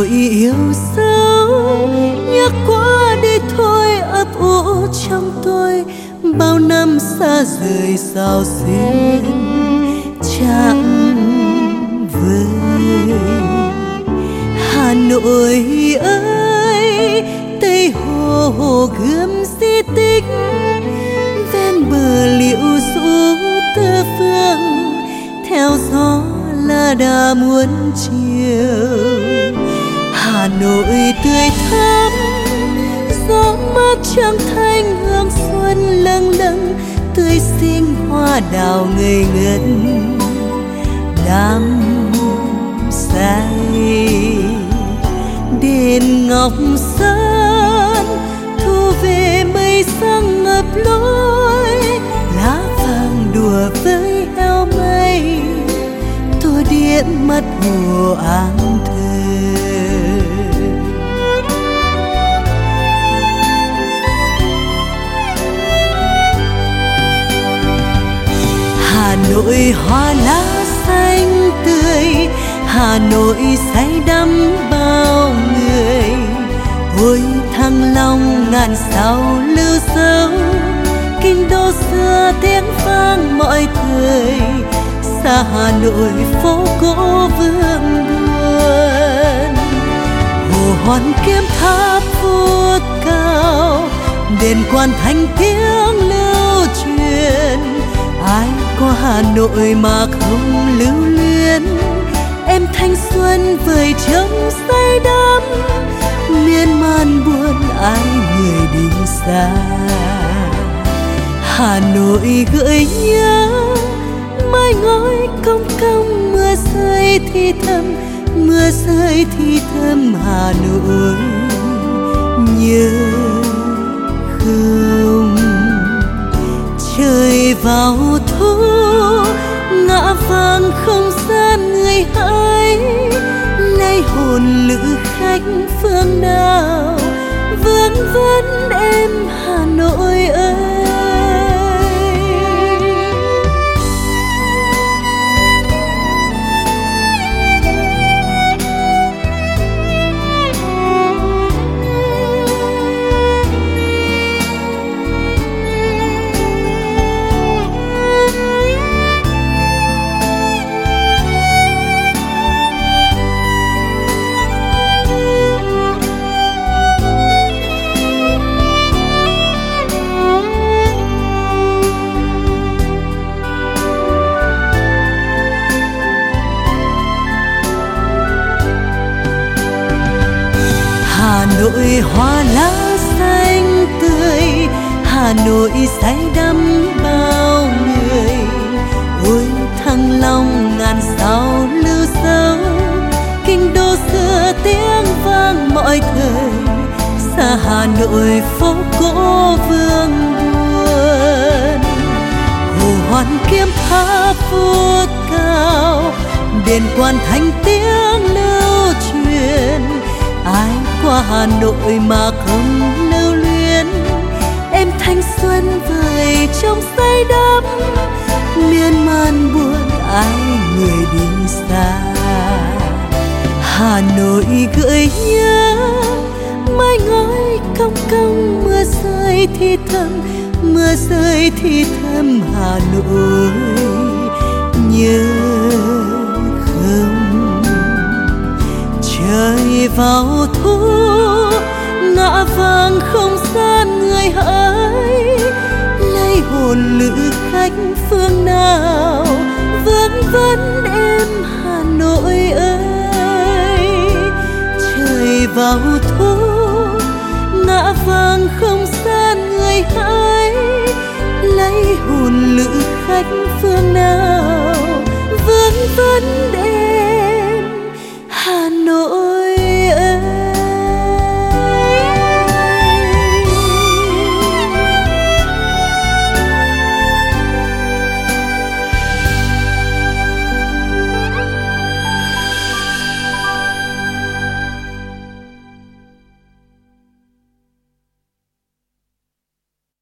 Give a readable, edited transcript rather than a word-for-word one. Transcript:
Nội yêu dấu nhắc qua đi thôi, ấp ủ trong tôi bao năm xa rời sao xuyên chẳng vơi. Hà Nội ơi, Tây Hồ Hồ Gươm di tích, ven bờ liễu rũ tơ phương, theo gió là đã muôn chiều. Hà Nội tươi thắm, gió mát trăng thanh hương xuân lâng lâng, tươi xinh hoa đào ngây ngất đắm say. Đền ngọc sơn thu về mây sáng ngập lối, lá vàng đùa với heo mây, tua điện mắt mùa áng thơ. Hà Nội hoa lá xanh tươi, Hà Nội say đắm bao người. Ôi Thăng Long ngàn sao lưu dấu, kinh đô xưa tiếng vang mọi thời. Xa Hà Nội phố cổ vương buồn, Hồ Hoàn Kiếm tháp vút cao, đền Quan Thanh tiếng lưu truyền. Ai có Hà Nội mà không lưu luyến, em thanh xuân vời trong say đắm, miên man buồn ai người đi xa. Hà Nội gợi nhớ mái ngói cong cong, mưa rơi thì thầm, mưa rơi thì thầm. Hà Nội nhớ không? Trời vào thu ngã vàng không gian người hãy, lấy hồn lữ khách phương nào vương vấn em Hà Nội ơi. Hà Nội hoa lá xanh tươi, Hà Nội say đắm bao người. Ôi Thăng Long ngàn sao lưu dấu, kinh đô xưa tiếng vang mọi thời. Xa Hà Nội phố cổ vương buồn, Hồ Hoàn Kiếm tháp vút cao, đền Quan Thanh tiếng lưu truyền. Ai qua Hà Nội mà không lưu luyến, em thanh xuân vời trong say đắm, miên man buồn ai người đi xa. Hà Nội gợi nhớ mái ngói cong cong, mưa rơi thì thầm, mưa rơi thì thầm. Hà Nội nhớ không? Trời vào thu ngã vàng không gian người hỡi, lấy hồn lữ khách phương nào vương vấn em Hà Nội ơi. Trời vào thu ngã vàng không gian người hỡi, lấy hồn lữ khách phương nào vương vấn